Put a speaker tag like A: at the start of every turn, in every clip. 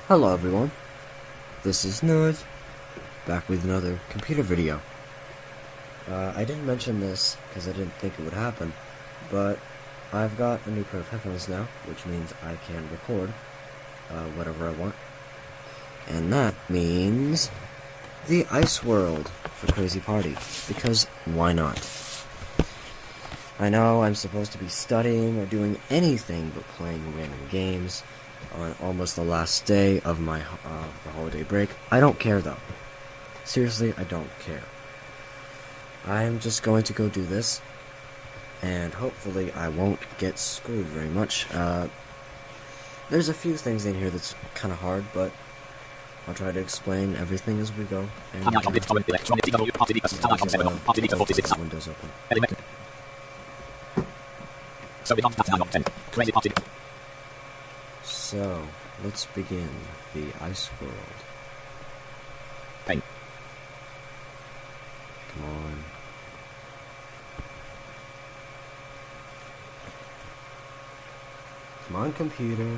A: Hello everyone, this is Nerd, back with another computer video. I didn't mention this because I didn't think it would happen, but I've got a new pair of headphones now, which means I can record whatever I want. And that means the Ice World for Crazy Party, because why not? I know I'm supposed to be studying or doing anything but playing random games on almost the last day of my the holiday break. I don't care though. Seriously, I don't care. I'm just going to go do this, and hopefully I won't get screwed very much. There's a few things in here that's kind of hard, but I'll try to explain everything as we go. And Windows open. So, let's begin the Ice World.
B: Paint.
A: Come on. Come on, computer.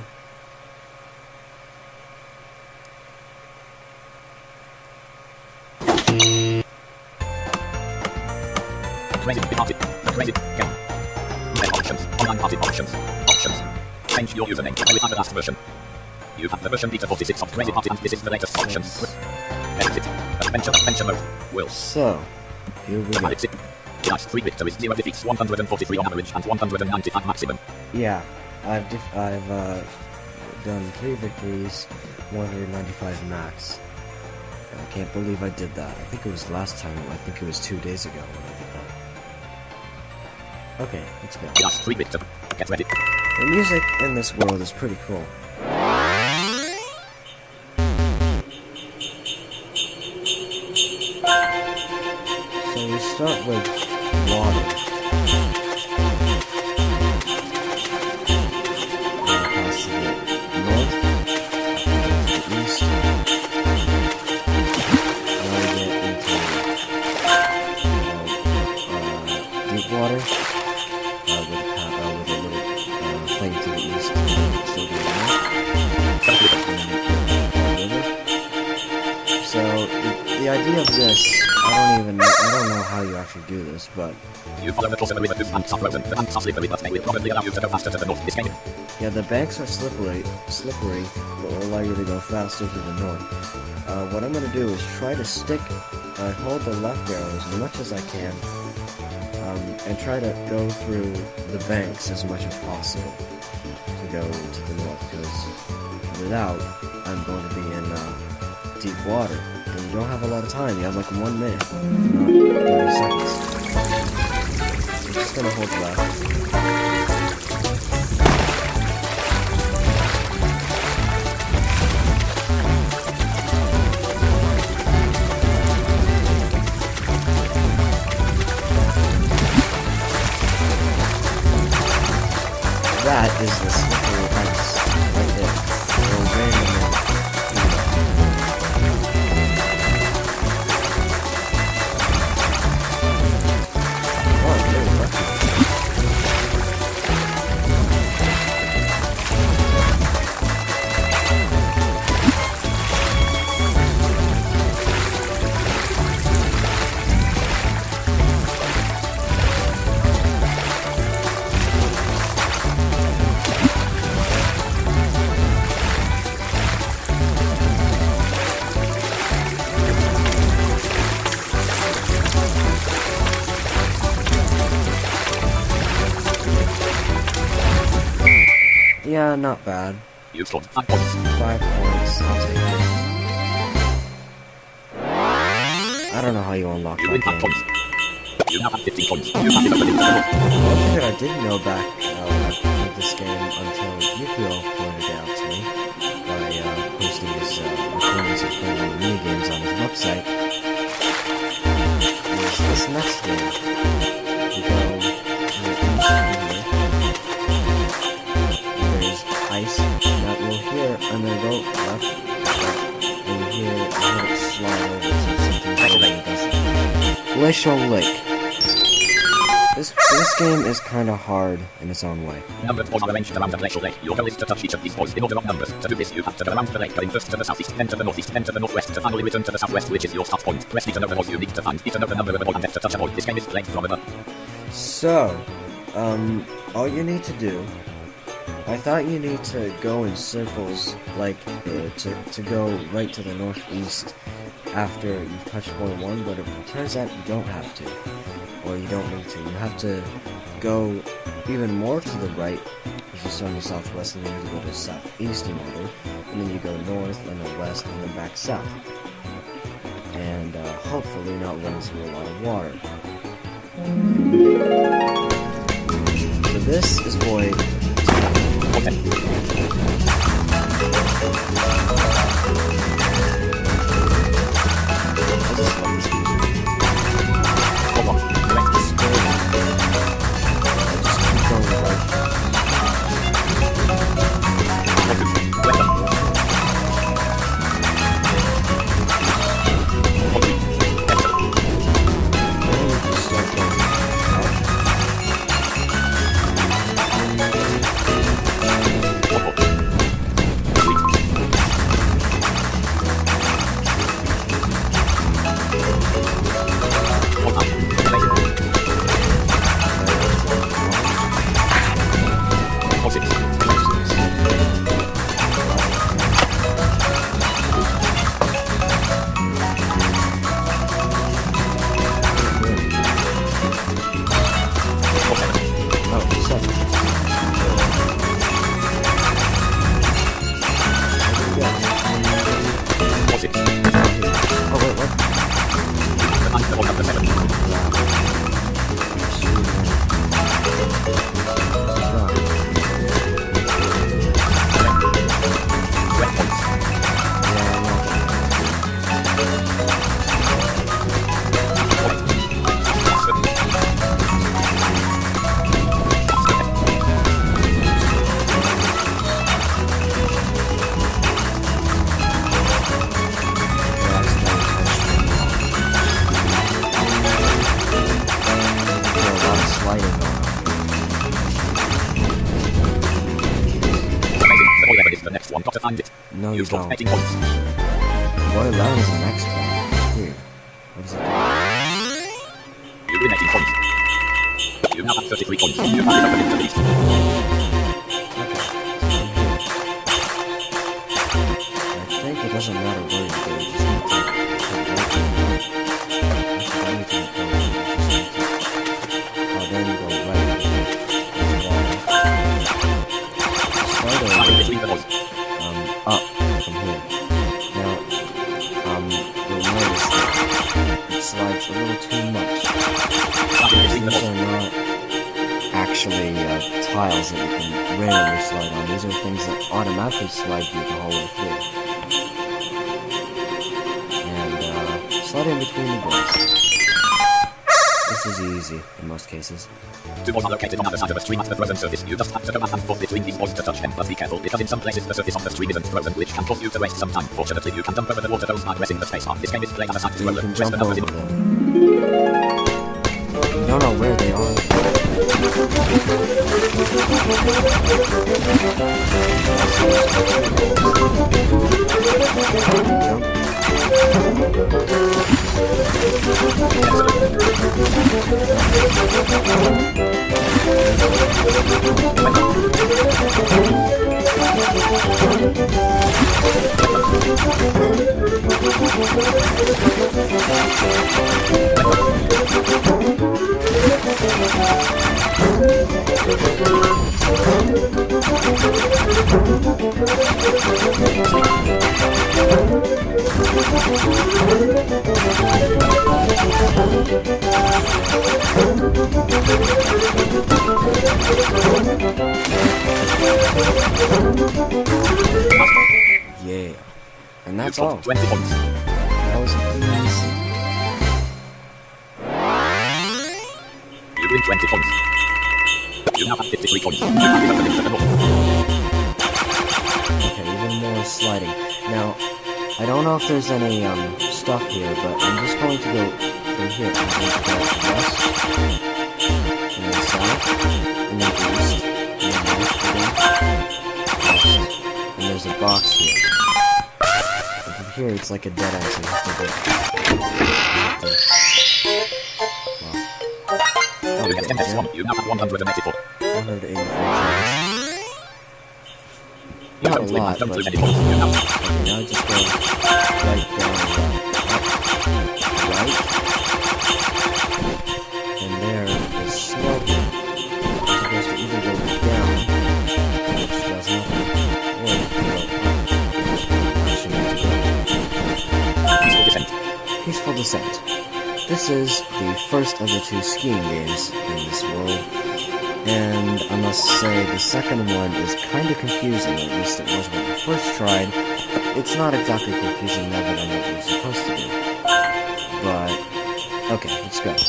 B: Crazy party. Crazy game. Options. Online party options. Options. Change your username to the last version. You have the version beta 46 of Crazy Party, and this is the latest options. Exit. Adventure mode. Will.
A: So, here we go.
B: Exit. Last 3 victories, 0 defeats, 143 on average, and 195 maximum.
A: Yeah, I've done 3 victories, 195 max. And I can't believe I did that. I think it was last time. I think it was 2 days ago when I did that. Okay, let's go.
B: Last 3 victories. Get ready.
A: The music in this world is pretty cool. So we start with water. Across to the north, to the east. Now we get into deep water. With a little thing to the east. So the idea of this, I don't know how you actually do this, but
B: you follow the course of the river whose banks are frozen. The banks are slippery, but they will probably allow you to go faster to the north this game.
A: Yeah, the banks are slippery, but will allow you to go faster to the north. What I'm gonna do is try to hold the left arrow as much as I can, and try to go through the banks as much as possible to go to the north, because without, I'm going to be in deep water, and you don't have a lot of time. You have like 1 minute, not 30 seconds. I'm just gonna hold left. That is the slippery ice right there. It'll randomly yeah, not bad.
B: You scored 5 points.
A: 5 points, I'll take it. I don't know how you unlock
B: You
A: that
B: win 5
A: game.
B: points. You now have 15 points. You have the ability to go.
A: One thing that I didn't know back when I played this game until Yukio pointed it out to me by posting his recordings of playing minigames on his website is this next game. You go there's ice that will hear, I'm gonna go left, and here, I'm gonna slide over to something that does it. Glacial Lake. This game is kind of hard in its own way.
B: Numbered boards are arranged around a glacial lake. Your goal is to touch each of these boards in order of numbers. To do this, you have to go around the lake, going first to the southeast, then to the northeast, then to the northwest, to finally return to the southwest, which is your start point. Press E to know the board you need to find, E to know the number of the board, and F to touch a board. This game is played from above.
A: So, all you need to do, I thought you need to go in circles, like, to go right to the northeast after you touch point 1, but it turns out you don't have to, or you don't need to. You have to go even more to the right, which is on the southwest, and then you go to southeast in order, and then you go north, and then west, and then back south. And, hopefully not run into a lot of water. So this is Void. No, you don't. Boy, 11 is the next one. Weird. What is it?
B: You win 18 points. You now have 33 points. You have to into the east.
A: I think it doesn't matter where you go. You just need to then you go right. Up from here. Now, you'll notice that it slides a little too much. These are not actually tiles that you can randomly slide on. These are things that automatically slide you the whole way through. And slide in between the boards. This is easy in most cases.
B: Two boards are located on the other side of a stream at the frozen surface. You just have to go back and forth between these boards to touch them, but be careful, because in some places the surface of the stream isn't frozen, which can cause you to waste some time. Fortunately, you can jump over the water holes by pressing the spacebar. This game is played on the side to
A: you can jump over them. You don't know where they are. Yeah, and that's all.
B: 20 points.
A: That was easy.
B: You win 20 points. You now have 53 points. You have to to the north.
A: Okay, even more sliding. Now, I don't know if there's any stuff here, but I'm just going to go from here. I'm going to go west. south, and then east, and then north again, west, and there's a box here. And from here, it's like a dead end, so you have to go.
B: You get 10 S1. You now have 184.
A: 184 gems.
B: You
A: Not a
B: don't
A: lot,
B: lose
A: but
B: any points. You now
A: okay, now just go right down, right, and there is slope. It's supposed to either go down, which does nothing, or go up.
B: peaceful descent.
A: Peaceful Descent. This is the first of the two skiing games in this world, and I must say the second one is kind of confusing, at least it was when I first tried. It's not exactly confusing now that I know what you're supposed to do. But, okay, let's go.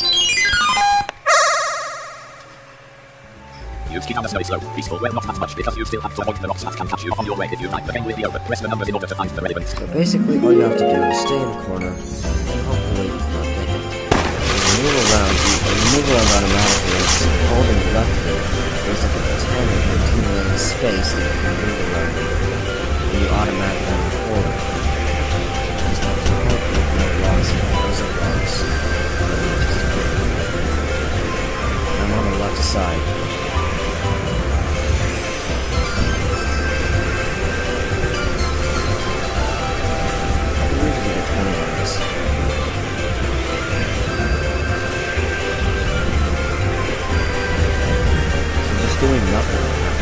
B: You ski down the snowy slope. Peaceful, well, not that much, because you still have to avoid the rocks that can catch you on your way if you like. The game will be over. Press the numbers in order to find the relevant.
A: So basically, all you have to do is stay in the corner, and hopefully not get hit. When you move around, automatically, it's holding left here. There's like a 10 or 15 lane space that you can move around, and you automatically move forward. Just have to hope that no rocks and those are rocks. I'm on the left side. Doing nothing.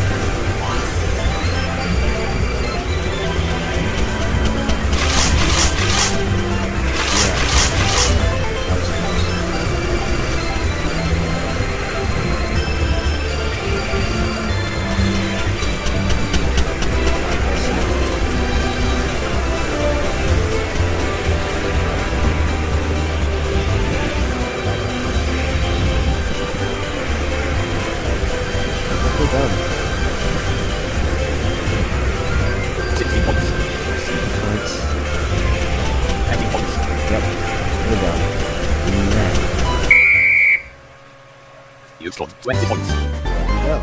A: Yeah. That was close. We're done.
B: 16 points.
A: Points.
B: 19 points.
A: Yep. We're done. And then,
B: You've scored 20 points.
A: yep.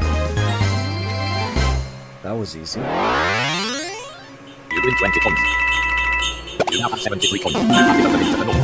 A: That was easy.
B: You win 20 points. You now have 73 points. You have it opening to the north.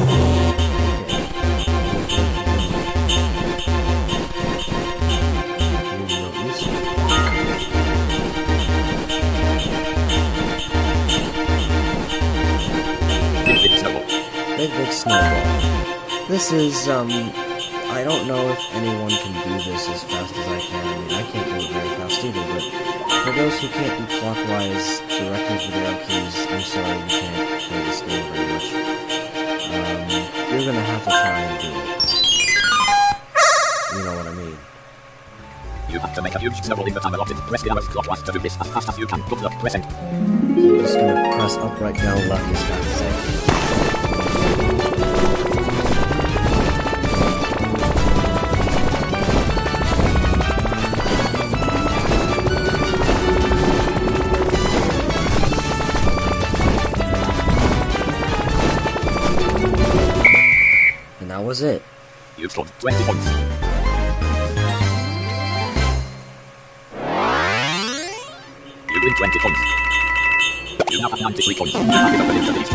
A: Big snowball. This is, I don't know if anyone can do this as fast as I can. I mean, I can't do it very fast either, but for those who can't do clockwise directions with arrow keys, I'm sorry you can't play this game very much. You're gonna have to try and do it. You know what I mean.
B: You have to make a huge snowball in the time allotted. Press the arrows clockwise to do this as fast as you can. Good luck, press enter.
A: So I'm just gonna press up, right, down, left as fast as I can. That was it.
B: You've scored 20 points. You win 20 points. You now have 93 points. You have it opening to the east.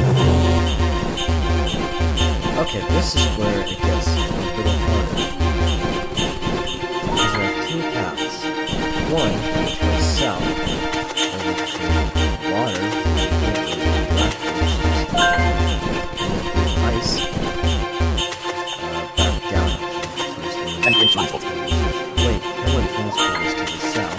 A: Okay, this is where it gets a little harder. Because there are two paths. One which goes south, over to water, ice.
B: Penguin transport.
A: Wait, Penguin transport is to the south.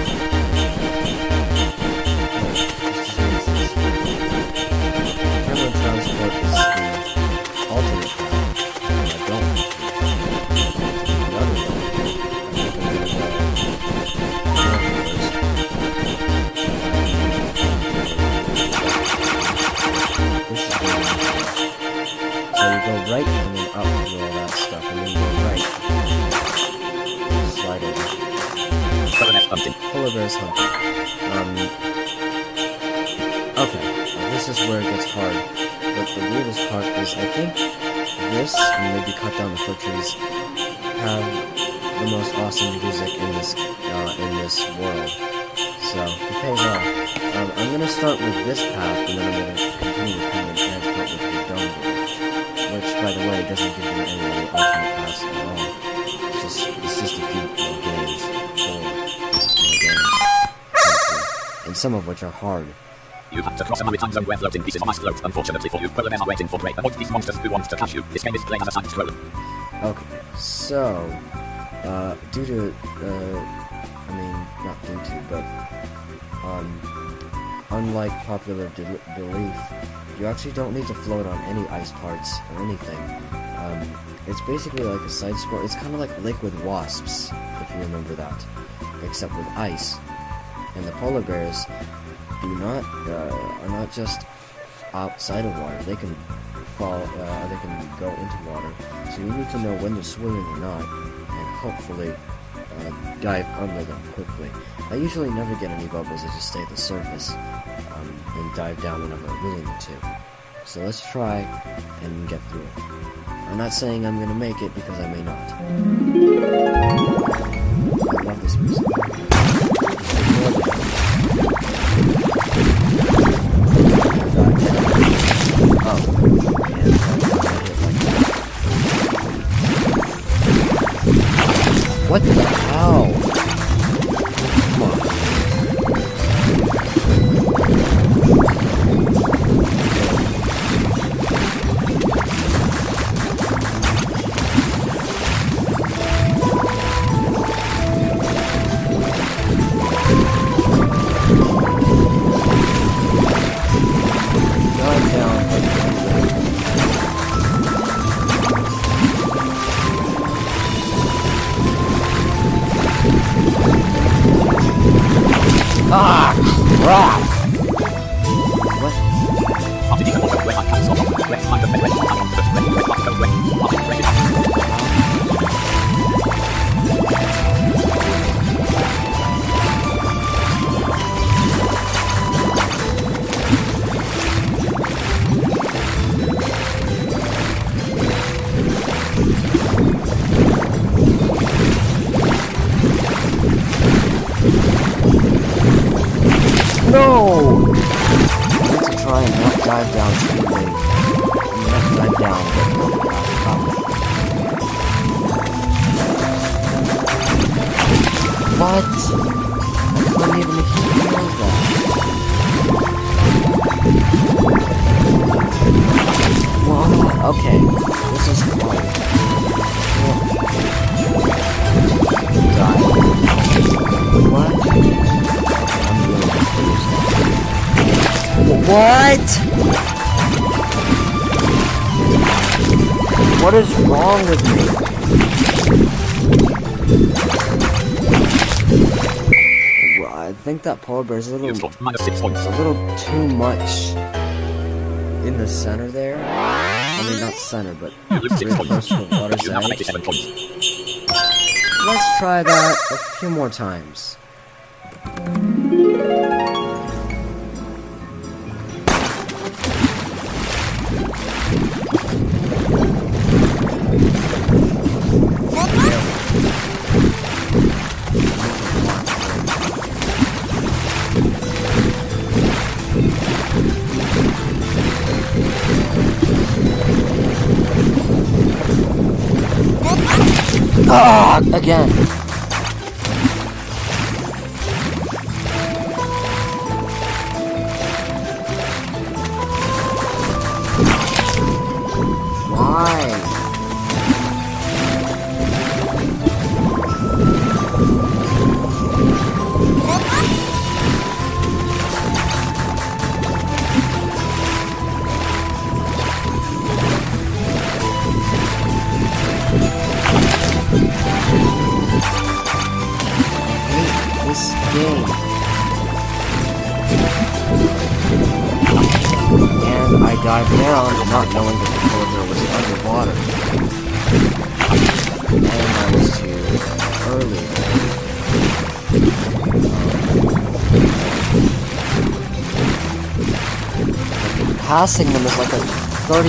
A: Penguin transport is the alternate path. And I don't want to do the other one. I think I'm gonna go. This is where so you go right and then up and do all that stuff, and then you go right. Slide over. Polar bears hunting. Okay, this is where it gets hard. But the weirdest part is I think this, and maybe cut down the fir trees, have the most awesome music in this world. So it pays off. I'm gonna start with this path, and then I'm gonna continue with Kingdom Transport, which we're done with. Which, by the way, doesn't give you any of the ultimate paths at all. It's just a few games, 4 games, and some of which are hard.
B: You have to cross a maritime zone where floating pieces of ice float. Unfortunately for you, Quillen are waiting for prey. Avoid these monsters who want to catch you. This game is played as a side scroller.
A: Okay, so, due to, not due to, but, unlike popular belief, you actually don't need to float on any ice parts or anything. It's basically like a side scroll. It's kind of like Liquid Wasps, if you remember that, except with ice. And the polar bears are not just outside of water. They can fall. They can go into water. So you need to know when they're swimming or not, and hopefully dive under them quickly. I usually never get any bubbles. I just stay at the surface and dive down whenever I really need to. So let's try and get through it. I'm not saying I'm gonna make it because I may not. I love this music. What the hell? Come on. Dive down. Ah, crap! What? No! I need to try and not dive down too late. Not dive down, but what? I couldn't even hear that. Well, okay. This is hard. Die. What? What? What is wrong with me? Well, I think that polar bear is a little too much in the center there. I mean, not center, but really close to the water's edge. Let's try that a few more times. Ah, again. Why? This game. And I dived down not knowing that the polar bear was underwater. And I was too early. Passing them is like a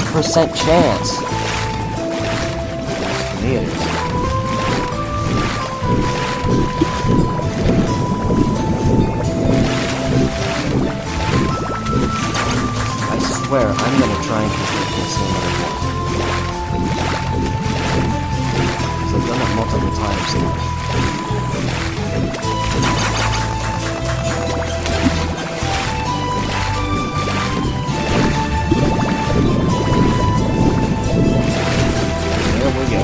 A: 30% chance. To me it is. swear, I'm gonna try and complete this no matter what. Because I've done it multiple times now. There we go.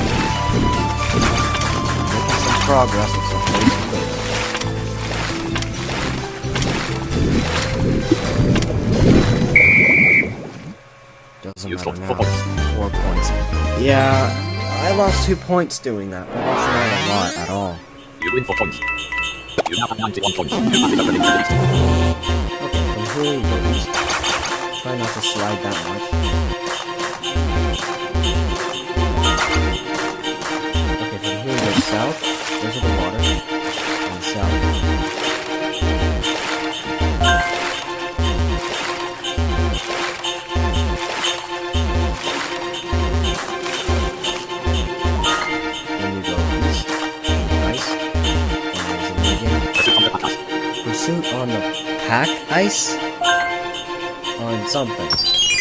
A: Making some progress with some basic things. Doesn't matter now. 4 points. Yeah, I lost 2 points doing that, but that's not a lot at all.
B: You win 4 points. You now have 91 points. You have it over in the lead.
A: Okay, from here we go east. Try not to slide that much. Okay, from here we go south. There's the water. And south. Pursuit on the pack ice? On something.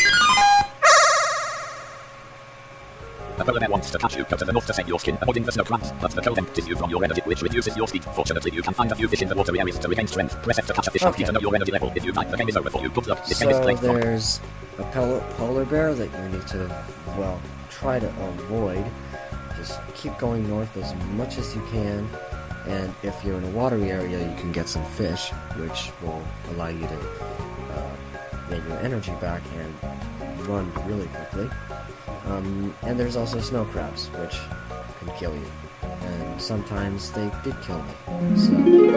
B: The polar bear wants to catch you. Go to the north to save your skin, avoiding the snow crabs. But the cold empties you from your energy, which reduces your speed. Fortunately, you can find a few fish in the watery areas to regain strength. Press F to catch a fish or to know your energy level. If you die, the game is over for you. Good luck. This game is played
A: So there's a polar bear that you need to, well, try to avoid. Just keep going north as much as you can. And if you're in a watery area, you can get some fish, which will allow you to get your energy back and run really quickly. And there's also snow crabs, which can kill you. And sometimes they did kill me. So,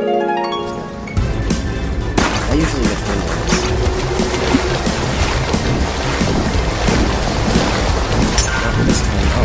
A: I usually get through those. Not this time. Oh.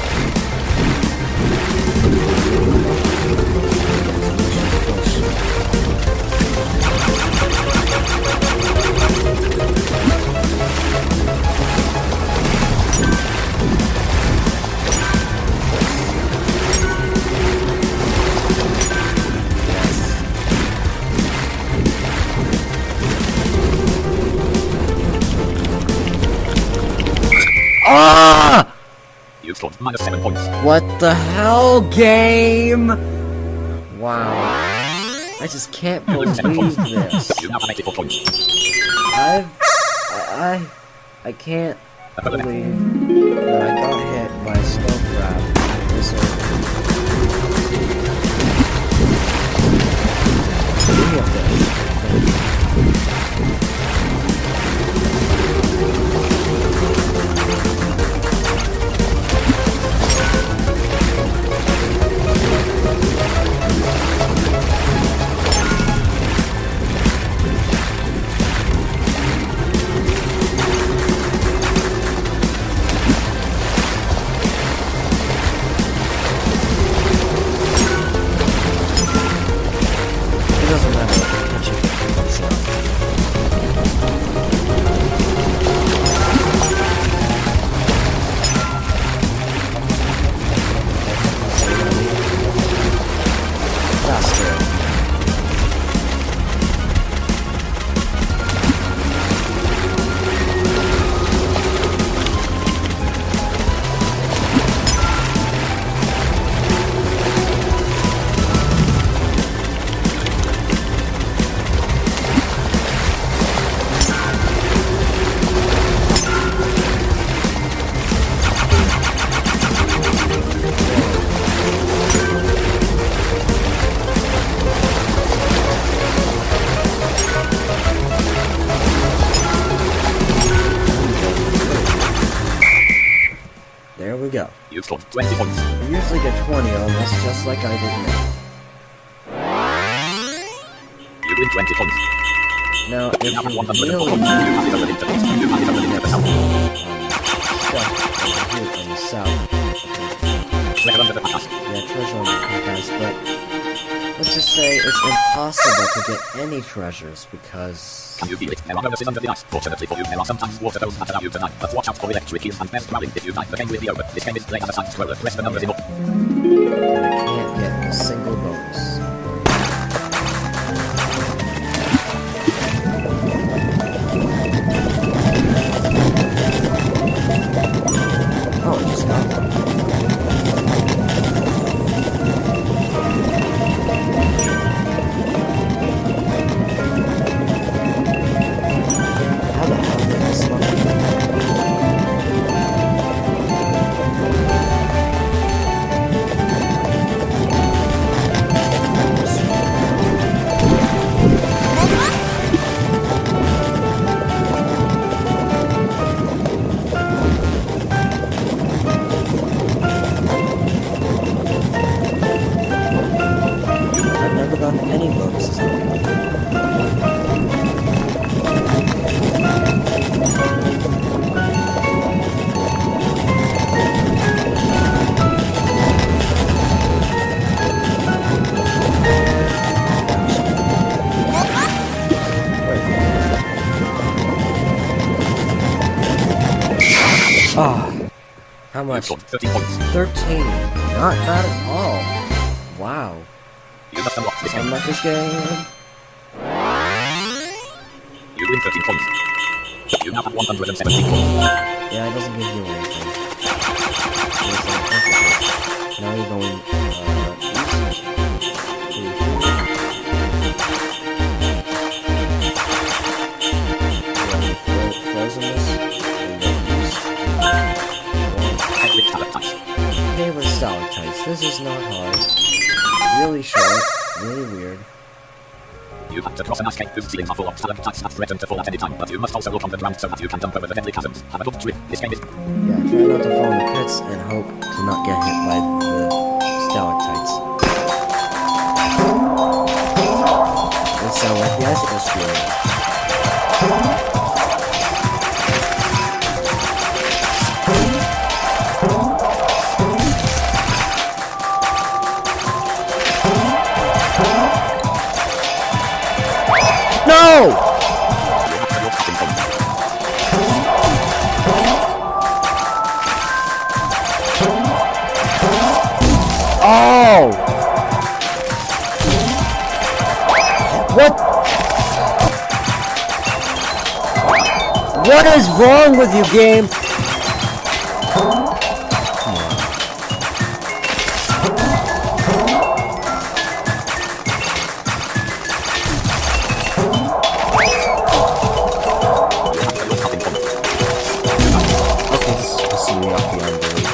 A: Ah!
B: You scored -7 points.
A: What the hell, game? Wow. I just can't
B: You lose 7
A: believe
B: points.
A: this.
B: You now have 84 points.
A: I can't
B: The polar bear.
A: believe that I got hit by a snow crab this early. Give me a fish. It doesn't matter if I catch it myself. That's good. There we go.
B: You scored 20 points.
A: I usually get 20 almost, just like I did now.
B: You win 20 points.
A: Now,
B: You
A: if
B: now have
A: you
B: 104
A: really
B: points. You have it over into points. You have it over into the south.
A: stuff over here in the south,
B: Treasure under the pack.
A: yeah, treasure on the podcast, but let's just say it's impossible to get any treasures because
B: Can you feel it? There are bonuses under the ice. Fortunately for you, there are sometimes water zones that allow you to die. But watch out for electric eels and bears prowling. If you die, the game will be over. This game is played as a side-scroller. Press the numbers in order.
A: I can't get a single bonus. Ah, how
B: You
A: much?
B: scored 30 points.
A: 13. Not bad at all. Wow.
B: You must unlock this game.
A: Unlock this game.
B: You win 13 points. You now have 117 points.
A: Yeah, it doesn't give you anything. Now you're going east to here. Frozenness, and then east.
B: Favorite stalactites.
A: Favorite stalactites. This is not hard. Really short. Really weird.
B: You have to cross an ice cave whose ceilings are full of stalactites that threaten to fall at any time, but you must also look on the ground so that you can jump over the deadly chasms. Have a good trip. This game is...
A: Yeah, try not to fall in the pits and hope to not get hit by the stalactites. They sound like the icicle spear. No!
B: You have to look in front.
A: Oh! What? What is wrong with you, game? Okay, this is pissing me off beyond belief.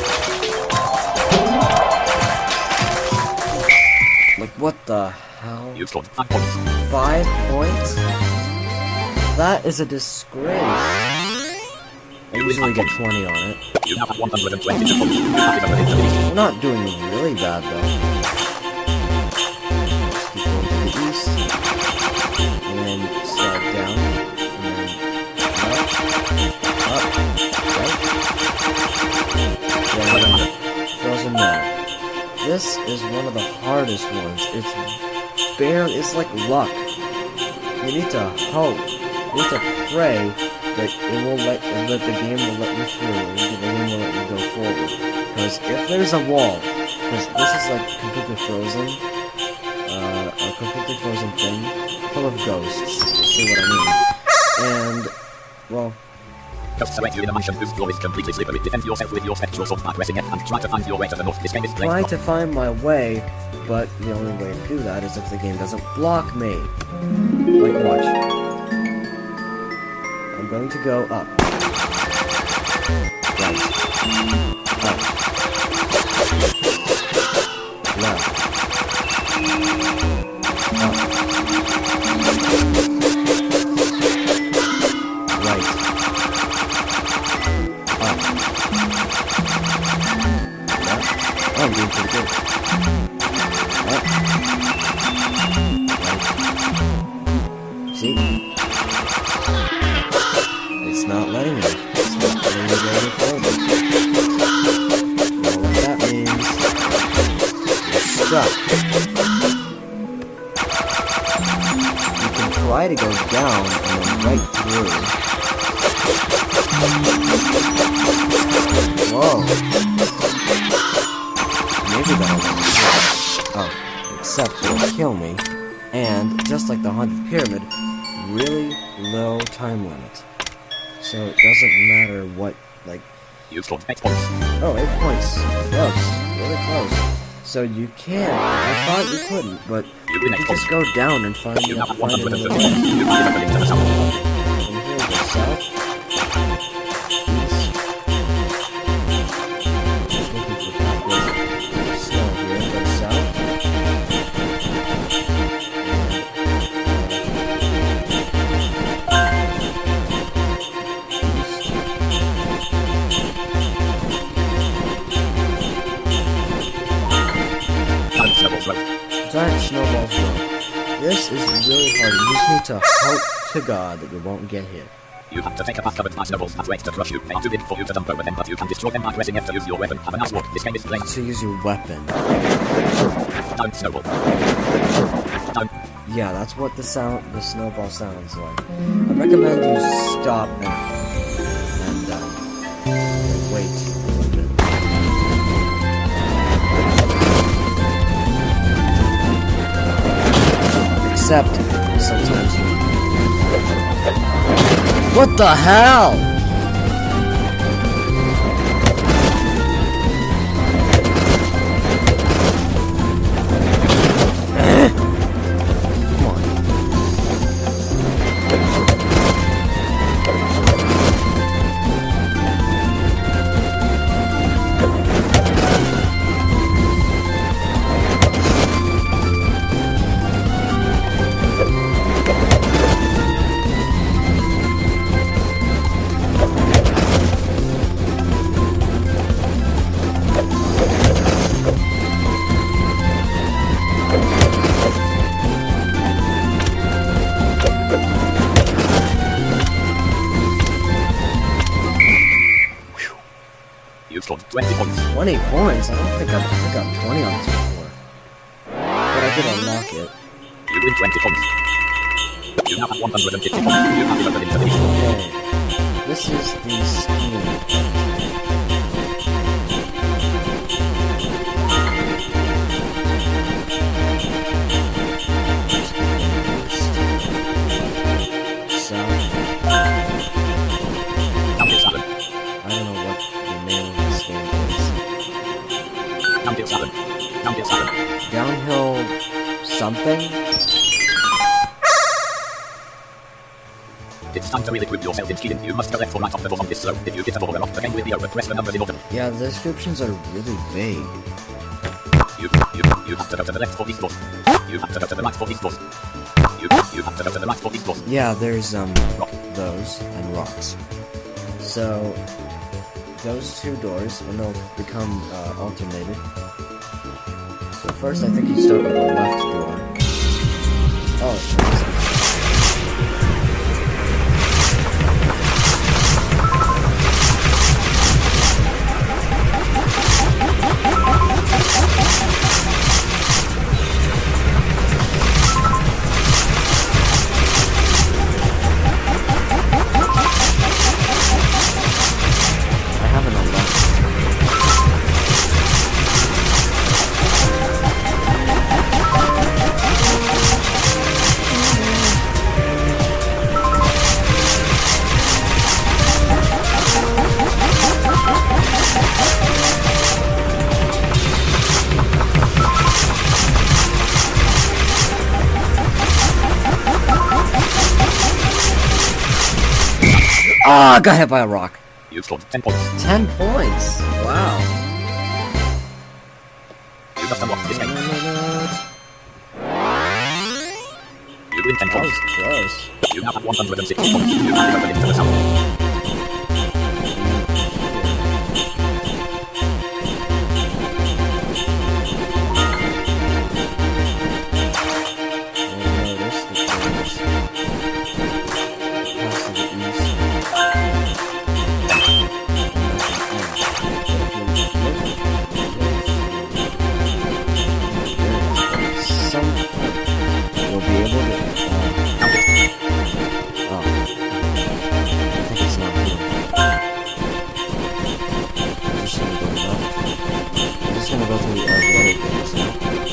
A: Like, what the hell?
B: You scored 5 points.
A: 5 points? That is a disgrace. I usually get 20 on it.
B: You now have 122 points. You have given the finish.
A: We're not doing really bad though. Just keep going to the east. And then slide down. And then up, right, down, frozen now. This is one of the hardest ones. It's like luck. You need to hope. You need to pray that it will that the game will let you through, or the game will let you go forward. Because if there's a wall, because this is like completely frozen, a completely frozen thing, full of ghosts, you'll see what I mean. And, well,
B: Ghosts await you in a mansion whose floor is completely slippery. Defend yourself with your spectral sword by pressing it and try to find your way to the north. This game is
A: trying to find my way, but the only way to do that is if the game doesn't block me. Like, watch. I'm going to go up. Right. Up. Left. Up. Right. Up. Left. Oh, I'm doing pretty good. Up. Right. See? It's not letting me. It's not letting me go any further. You know what that means? You're stuck. You can try to go down and then right through. Whoa. Maybe that'll let me through. Oh, except it'll kill me. And, just like the Haunted Pyramid, really low time limit. So it doesn't matter what, like...
B: You scored 8 points.
A: Oh, 8 points. Close. Really close. So you can. I thought you couldn't, but you can just go down and find
B: You now have
A: another
B: 130
A: way.
B: points. You have given the link to the south.
A: From here to south. East. Just looking for pathways. Snow here, go south. Giant snowballs roll. This is really hard. You just need to hope to God that you won't get hit.
B: You have to take a path covered by snowballs that wait to crush you. They are too big for you to jump over them, but you can destroy them by pressing F to use your weapon. Have a nice walk. This game is played.
A: To use your weapon.
B: Don't snowball. Don't.
A: Yeah, that's what the snowball sounds like. I recommend you stop and wait Except, sometimes you... What the hell?! Come on.
B: You've scored 20 points.
A: 20 points? I don't think I've got 20 on this before. But I did unlock it.
B: You win 20 points. You now have 150 points. You have 11 information.
A: Okay. This is the scheme. So,
B: Downhill Salad.
A: I don't know what the name of this game is.
B: Downhill Salad. Downhill Salad.
A: Downhill something?
B: It's time to really equip yourself in skiing. You must go left or right off the bottom of this slope. If you get a ball off, the game will be over. Press the numbers in order.
A: Yeah, the descriptions are really vague.
B: You have to go to the left for these doors. You have to go to the right for these doors. You have to go to the right for these doors.
A: Yeah, there's,
B: Rock.
A: those and rocks. So, those two doors, and they'll become, alternated. So first, I think you start with the left door. Oh, it's Ah, got hit by a rock.
B: You've scored 10 points.
A: 10 points. Wow.
B: You must unlock this game.
A: No.
B: You win 10
A: That
B: points.
A: was close.
B: You now have 160 points. You have to go into the south.
A: You'll be able to.
B: Count it.
A: Oh. I think it's not here. I'm just gonna go through the other things now.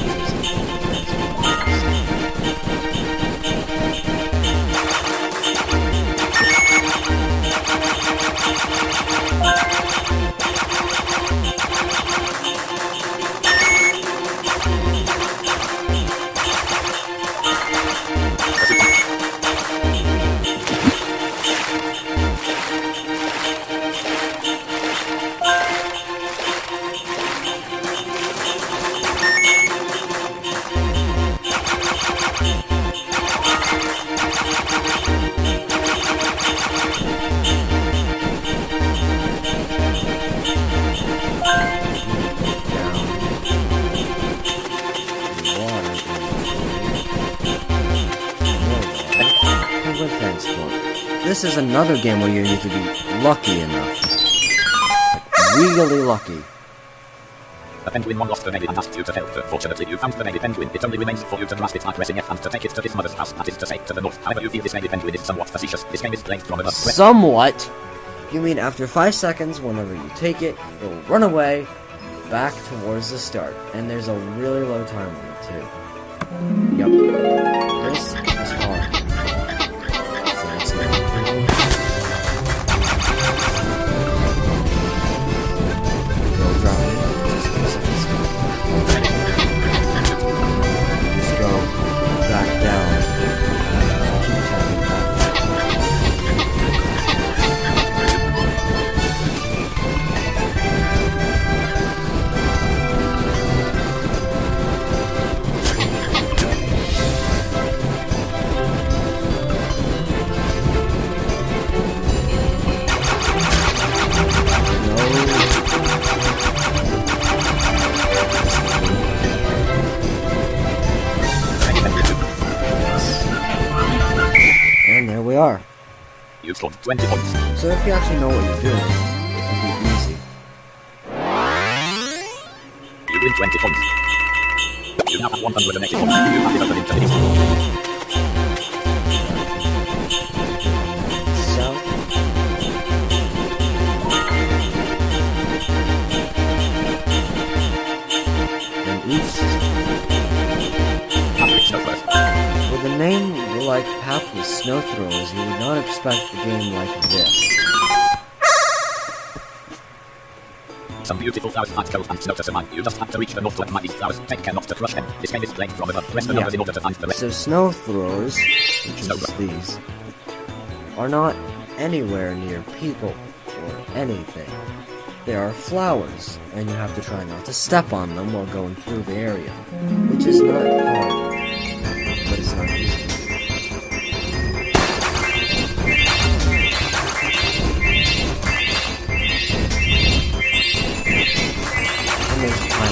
A: This is another game where you need to be lucky enough. Like, really lucky.
B: The penguin one lost the baby and asked you to help her. Fortunately, you found the baby penguin. It only remains for you to grasp it by pressing F and to take it to its mother's house, that is to say, to the north. However, you feel this baby penguin is somewhat facetious. This game is played from above.
A: Somewhat? You mean after 5 seconds, whenever you take it, it'll run away back towards the start. And there's a really low time limit, too. Yep. There's
B: scored 20 points.
A: So if you actually know what you're doing, it can be easy.
B: You win 20 points. You now have 180 points. You have developed intelligence.
A: South. Then east.
B: Path with snow throwers.
A: With a name like Path with Snow Throwers, you would not expect a game like this.
B: Some beautiful flowers find cold and snow to survive. You just have to reach the north to admire these flowers. Take care not to crush them. This game is played from above. Press the numbers in order to find the rest.
A: So Snow Throwers, which is these, are not anywhere near people or anything. They are flowers, and you have to try not to step on them while going through the area, which is not hard, but it's not easy. And there's time.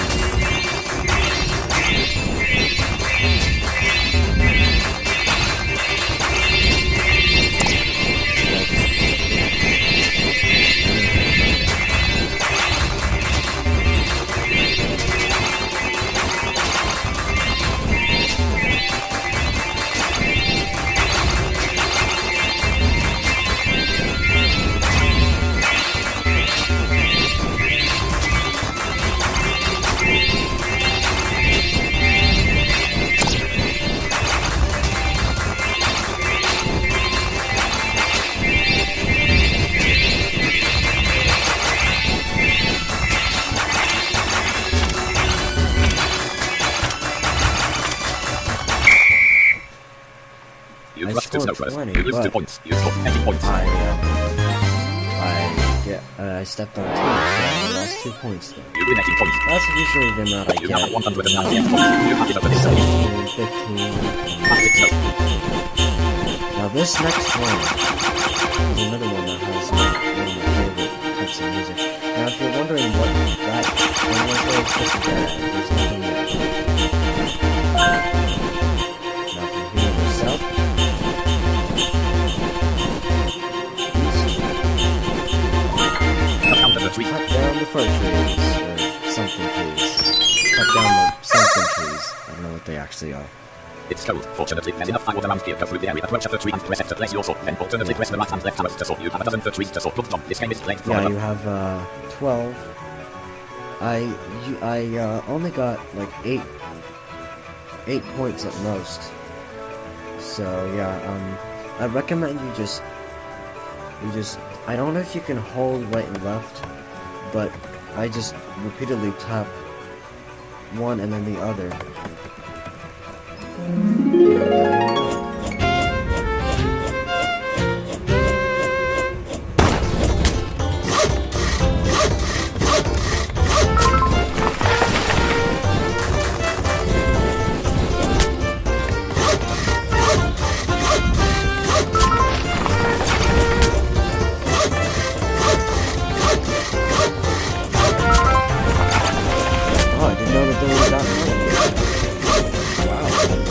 B: You
A: I
B: crushed two snow
A: scored
B: throwers.
A: 20,
B: You lose 2
A: but
B: points. You scored 80 points.
A: I stepped on 2, so I lost 2 points there.
B: You win 18 points.
A: That's usually the amount I
B: You
A: get.
B: have 198 points. You have developed intelligence.
A: 15.
B: Path with snow.
A: Now this next one is another one that has one of my favorite types of music. Now if you're wondering what that one was there, it's just a dead end. There's nothing there. Now from here to south.
B: Cut down the tree.
A: Cut down the fir trees, or something trees. Cut down the something trees. I don't know what they actually are.
B: It's cold. Fortunately, there's enough firewood around here to through the area. Approach the tree and press F to place your sword. Then alternately press the right and left arrows to sword. You have a dozen fir trees to sword. Good job. This game is played from
A: Yeah,
B: above.
A: you have 12. I only got like 8 points at most. So yeah, I recommend you just I don't know if you can hold right and left, but I just repeatedly tap one and then the other. Oh, I didn't know that there was that many. Wow.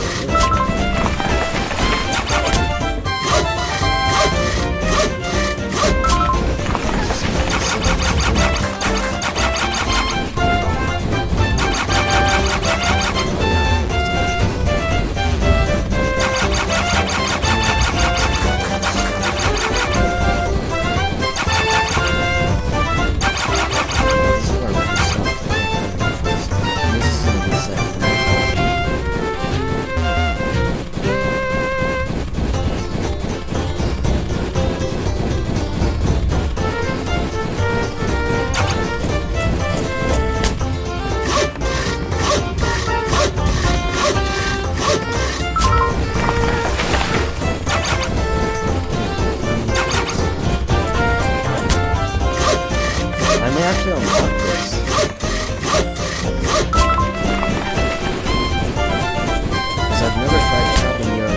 A: I may actually unlock this. Because I've never tried traveling Europe.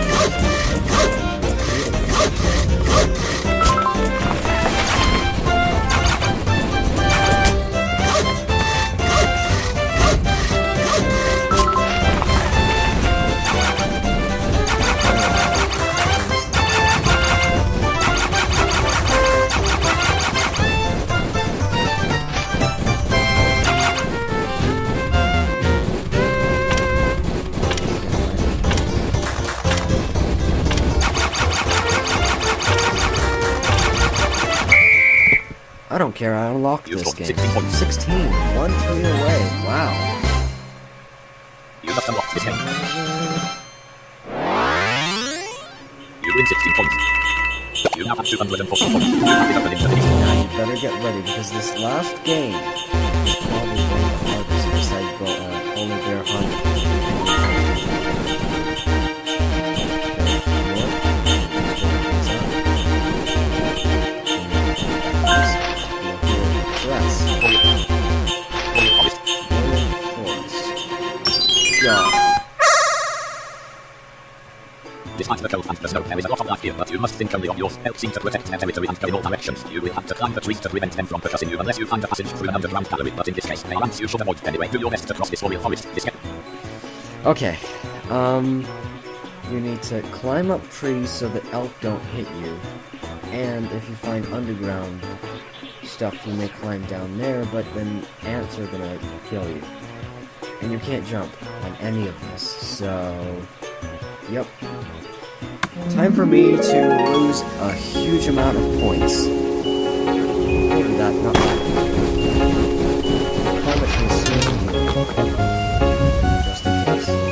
A: I don't care, I unlocked
B: You
A: this
B: scored
A: game.
B: 16 points.
A: 16! 1 tree away, wow.
B: You just unlocked this game. You win 16 points. You now have 240 points. You have it open into finish.
A: Now you better get ready, because this last game is probably one of the hardest besides Only Bear Hunt.
B: Despite the cold and the snow, there is a lot of life here, but you must think only of yours. Elves seem to protect their territory and go in all directions. You will have to climb the trees to prevent them from percussing you unless you find a passage through an underground gallery, but in this case, they ramps you should avoid. Anyway, do your best to cross this Oriel forest.
A: Okay, you need to climb up trees so that elk don't hit you, and if you find underground stuff, you may climb down there, but then ants are gonna kill you. And you can't jump on any of this, so... Yep. Time for me to lose a huge amount of points. Maybe that, not that. Climb it to as soon as you can. Just in case.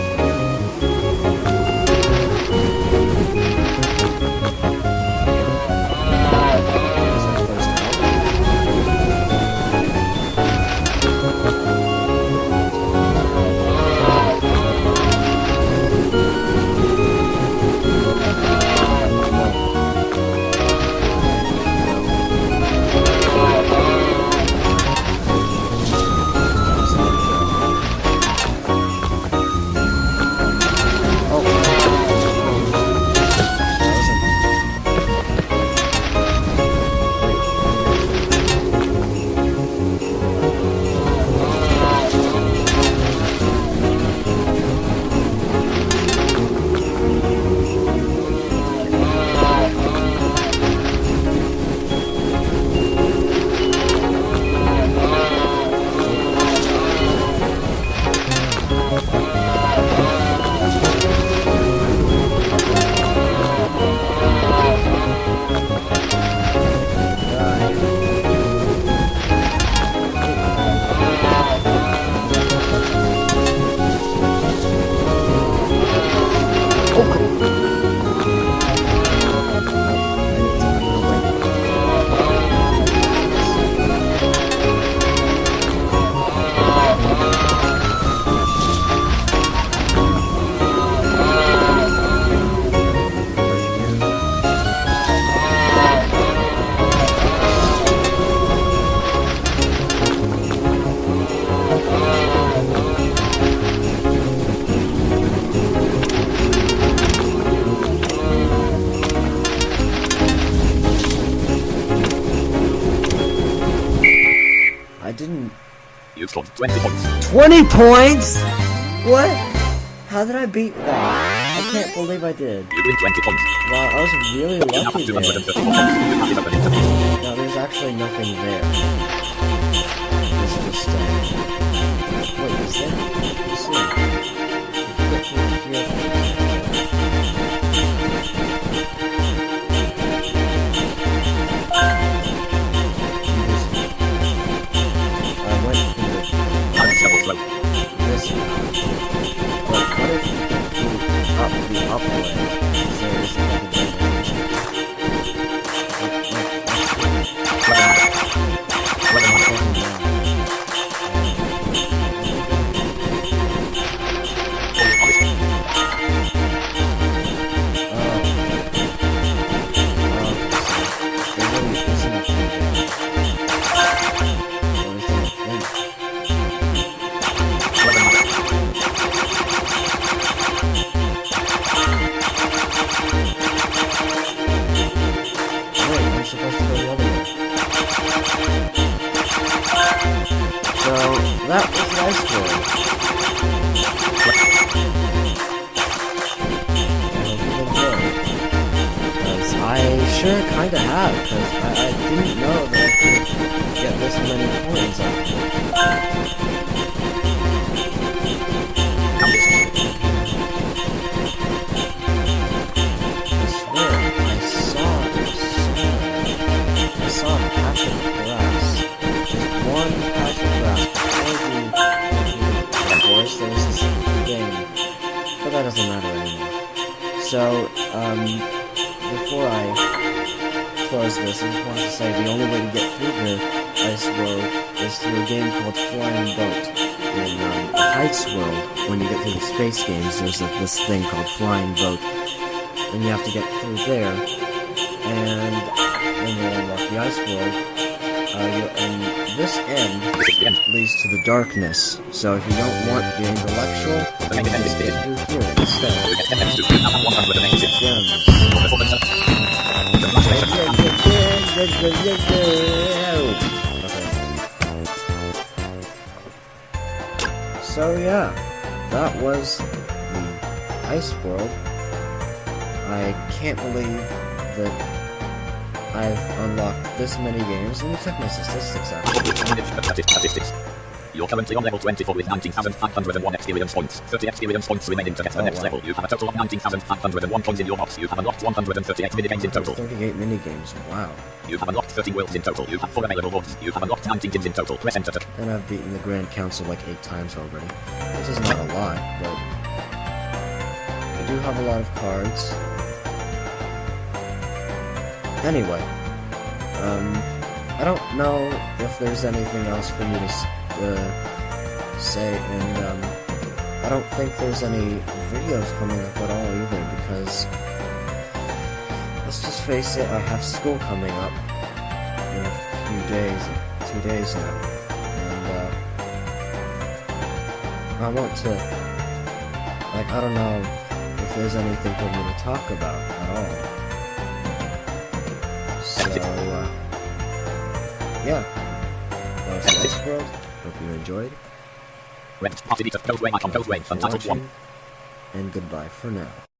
B: You scored 20 points.
A: 20 points?! What? How did I beat that? I can't believe I did.
B: You win 20 points.
A: Wow, I was really
B: You now have
A: lucky
B: 234
A: there.
B: points. You have it open into finish.
A: No, there's actually nothing there. It's just, wait, is there? Let's see. If you get through here, I went through
B: Balance level slow.
A: this one. But what if you get through up the upway? So there's like a dimension. That was nice for because I sure kinda have, because I didn't know that I could get this many coins out of it. I swear, I saw a passive collapse. doesn't matter anymore. So, before I close this, I just wanted to say the only way to get through the Ice World is through a game called Flying Boat. In Heights World, when you get through the space games, there's this thing called Flying Boat. And you have to get through there, and when you unlock the Ice World, and this end leads to the darkness. So if you don't want the intellectual, you can just get through here instead. So yeah, that was the Ice World. I can't believe that I've unlocked this many games. Let me check my statistics out.
B: Statistics. You're currently on level 24 with 19,501 experience points. 30 experience points remaining to get to the next level. You have a total of 19,501 coins in your box. You have unlocked 138 minigames in total.
A: 38 minigames, wow.
B: You have unlocked 30 worlds in total. You have 4 available worlds. You have unlocked 19 gyms in total. Press enter to...
A: And I've beaten the Grand Council like 8 times already. This is not a lot, but... I do have a lot of cards. Anyway, I don't know if there's anything else for me to say, and I don't think there's any videos coming up at all either, because let's just face it, I have school coming up in a few days, 2 days now, and I want to, like, I don't know if there's anything for me to talk about at all. So, yeah, that was the Ice World. Hope you enjoyed.
B: Watching,
A: And goodbye for now.